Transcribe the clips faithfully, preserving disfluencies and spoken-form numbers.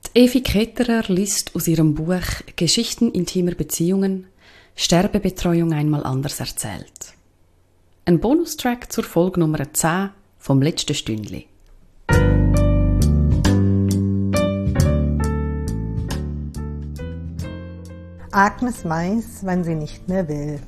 Evi Ketterer liest aus ihrem Buch «Geschichten intimer Beziehungen. Sterbebetreuung einmal anders erzählt». Ein Bonustrack zur Folge Nummer zehn vom letzten Stündli. Agnes weiß, wann sie nicht mehr will.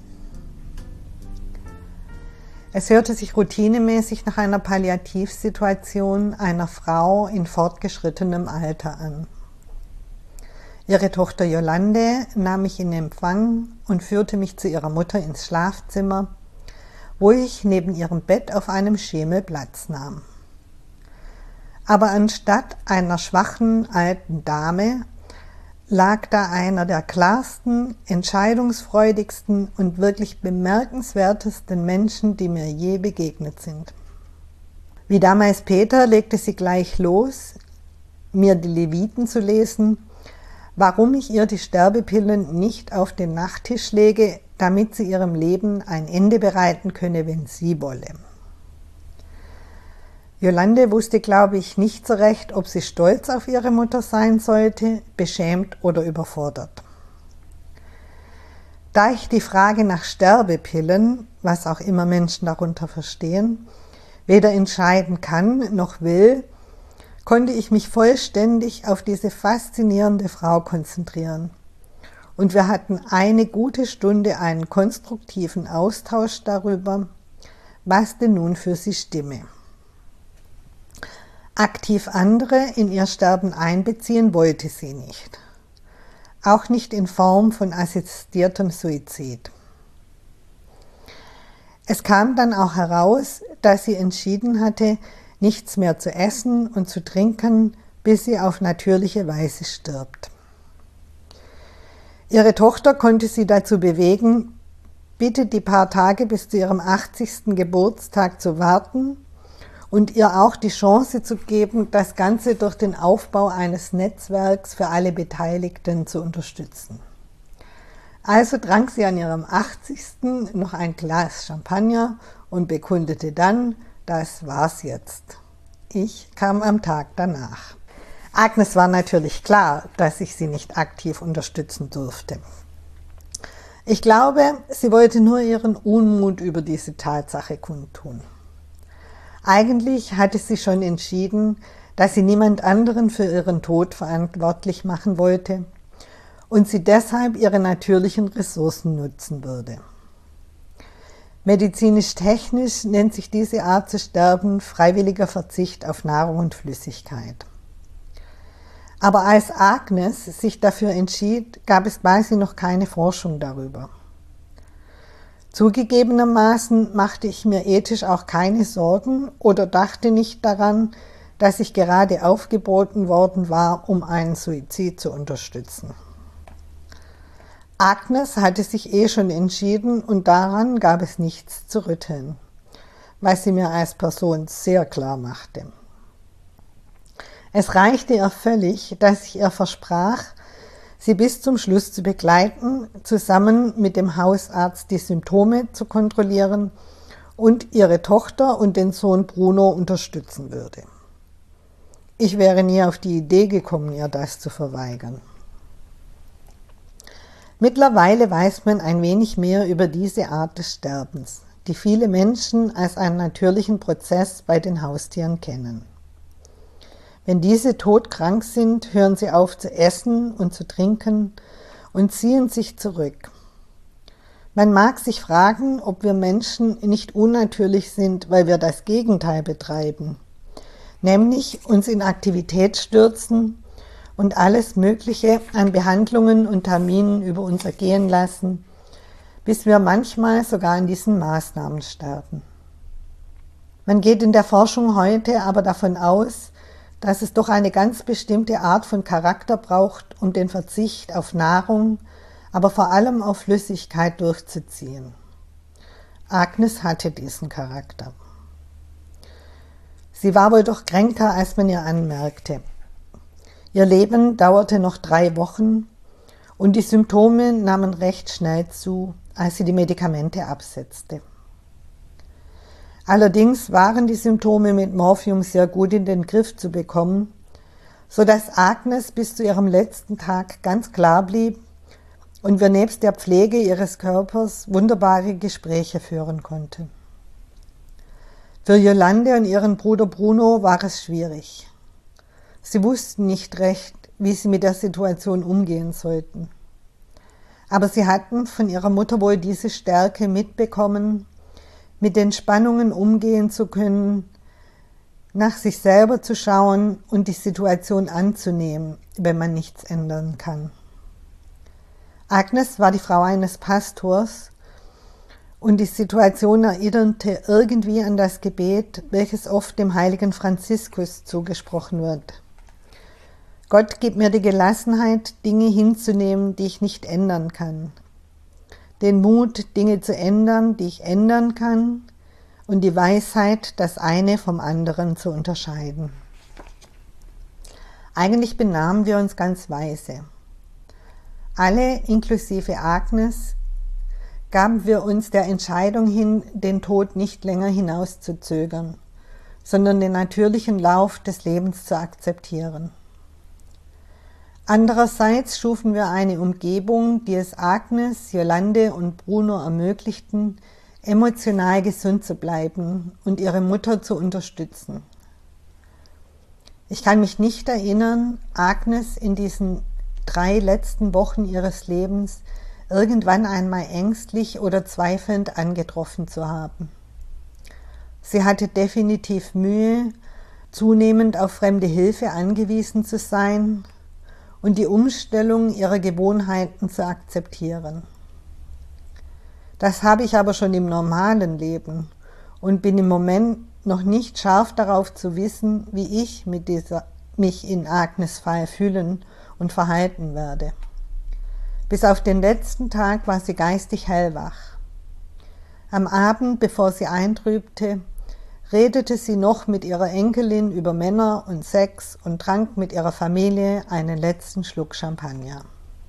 Es hörte sich routinemäßig nach einer Palliativsituation einer Frau in fortgeschrittenem Alter an. Ihre Tochter Jolande nahm mich in Empfang und führte mich zu ihrer Mutter ins Schlafzimmer, wo ich neben ihrem Bett auf einem Schemel Platz nahm. Aber anstatt einer schwachen alten Dame lag da einer der klarsten, entscheidungsfreudigsten und wirklich bemerkenswertesten Menschen, die mir je begegnet sind. Wie damals Peter legte sie gleich los, mir die Leviten zu lesen, warum ich ihr die Sterbepillen nicht auf den Nachttisch lege, damit sie ihrem Leben ein Ende bereiten könne, wenn sie wolle. Jolande wusste, glaube ich, nicht so recht, ob sie stolz auf ihre Mutter sein sollte, beschämt oder überfordert. Da ich die Frage nach Sterbepillen, was auch immer Menschen darunter verstehen, weder entscheiden kann noch will, konnte ich mich vollständig auf diese faszinierende Frau konzentrieren. Und wir hatten eine gute Stunde einen konstruktiven Austausch darüber, was denn nun für sie stimme. Aktiv andere in ihr Sterben einbeziehen wollte sie nicht. Auch nicht in Form von assistiertem Suizid. Es kam dann auch heraus, dass sie entschieden hatte, nichts mehr zu essen und zu trinken, bis sie auf natürliche Weise stirbt. Ihre Tochter konnte sie dazu bewegen, bitte die paar Tage bis zu ihrem achtzigsten Geburtstag zu warten und ihr auch die Chance zu geben, das Ganze durch den Aufbau eines Netzwerks für alle Beteiligten zu unterstützen. Also trank sie an ihrem achtzigsten noch ein Glas Champagner und bekundete dann, das war's jetzt. Ich kam am Tag danach. Agnes war natürlich klar, dass ich sie nicht aktiv unterstützen durfte. Ich glaube, sie wollte nur ihren Unmut über diese Tatsache kundtun. Eigentlich hatte sie schon entschieden, dass sie niemand anderen für ihren Tod verantwortlich machen wollte und sie deshalb ihre natürlichen Ressourcen nutzen würde. Medizinisch-technisch nennt sich diese Art zu sterben freiwilliger Verzicht auf Nahrung und Flüssigkeit. Aber als Agnes sich dafür entschied, gab es quasi noch keine Forschung darüber. Zugegebenermaßen machte ich mir ethisch auch keine Sorgen oder dachte nicht daran, dass ich gerade aufgeboten worden war, um einen Suizid zu unterstützen. Agnes hatte sich eh schon entschieden und daran gab es nichts zu rütteln, was sie mir als Person sehr klar machte. Es reichte ihr völlig, dass ich ihr versprach, sie bis zum Schluss zu begleiten, zusammen mit dem Hausarzt die Symptome zu kontrollieren und ihre Tochter und den Sohn Bruno unterstützen würde. Ich wäre nie auf die Idee gekommen, ihr das zu verweigern. Mittlerweile weiß man ein wenig mehr über diese Art des Sterbens, die viele Menschen als einen natürlichen Prozess bei den Haustieren kennen. Wenn diese todkrank sind, hören sie auf zu essen und zu trinken und ziehen sich zurück. Man mag sich fragen, ob wir Menschen nicht unnatürlich sind, weil wir das Gegenteil betreiben, nämlich uns in Aktivität stürzen und alles Mögliche an Behandlungen und Terminen über uns ergehen lassen, bis wir manchmal sogar in diesen Maßnahmen sterben. Man geht in der Forschung heute aber davon aus, dass es doch eine ganz bestimmte Art von Charakter braucht, um den Verzicht auf Nahrung, aber vor allem auf Flüssigkeit durchzuziehen. Agnes hatte diesen Charakter. Sie war wohl doch kränker, als man ihr anmerkte. Ihr Leben dauerte noch drei Wochen und die Symptome nahmen recht schnell zu, als sie die Medikamente absetzte. Allerdings waren die Symptome mit Morphium sehr gut in den Griff zu bekommen, so dass Agnes bis zu ihrem letzten Tag ganz klar blieb und wir nebst der Pflege ihres Körpers wunderbare Gespräche führen konnte. Für Jolande und ihren Bruder Bruno war es schwierig. Sie wussten nicht recht, wie sie mit der Situation umgehen sollten. Aber sie hatten von ihrer Mutter wohl diese Stärke mitbekommen, mit den Spannungen umgehen zu können, nach sich selber zu schauen und die Situation anzunehmen, wenn man nichts ändern kann. Agnes war die Frau eines Pastors und die Situation erinnerte irgendwie an das Gebet, welches oft dem heiligen Franziskus zugesprochen wird. Gott, gib mir die Gelassenheit, Dinge hinzunehmen, die ich nicht ändern kann. Den Mut, Dinge zu ändern, die ich ändern kann, und die Weisheit, das eine vom anderen zu unterscheiden. Eigentlich benahmen wir uns ganz weise. Alle, inklusive Agnes, gaben wir uns der Entscheidung hin, den Tod nicht länger hinauszuzögern, sondern den natürlichen Lauf des Lebens zu akzeptieren. Andererseits schufen wir eine Umgebung, die es Agnes, Jolande und Bruno ermöglichten, emotional gesund zu bleiben und ihre Mutter zu unterstützen. Ich kann mich nicht erinnern, Agnes in diesen drei letzten Wochen ihres Lebens irgendwann einmal ängstlich oder zweifelnd angetroffen zu haben. Sie hatte definitiv Mühe, zunehmend auf fremde Hilfe angewiesen zu sein und die Umstellung ihrer Gewohnheiten zu akzeptieren. Das habe ich aber schon im normalen Leben und bin im Moment noch nicht scharf darauf zu wissen, wie ich mit dieser, mich in Agnes Fall fühlen und verhalten werde. Bis auf den letzten Tag war sie geistig hellwach. Am Abend, bevor sie eintrübte, redete sie noch mit ihrer Enkelin über Männer und Sex und trank mit ihrer Familie einen letzten Schluck Champagner.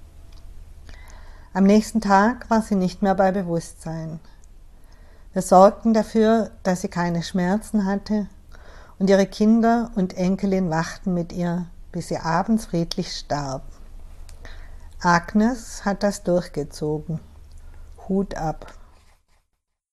Am nächsten Tag war sie nicht mehr bei Bewusstsein. Wir sorgten dafür, dass sie keine Schmerzen hatte, und ihre Kinder und Enkelin wachten mit ihr, bis sie abends friedlich starb. Agnes hat das durchgezogen. Hut ab.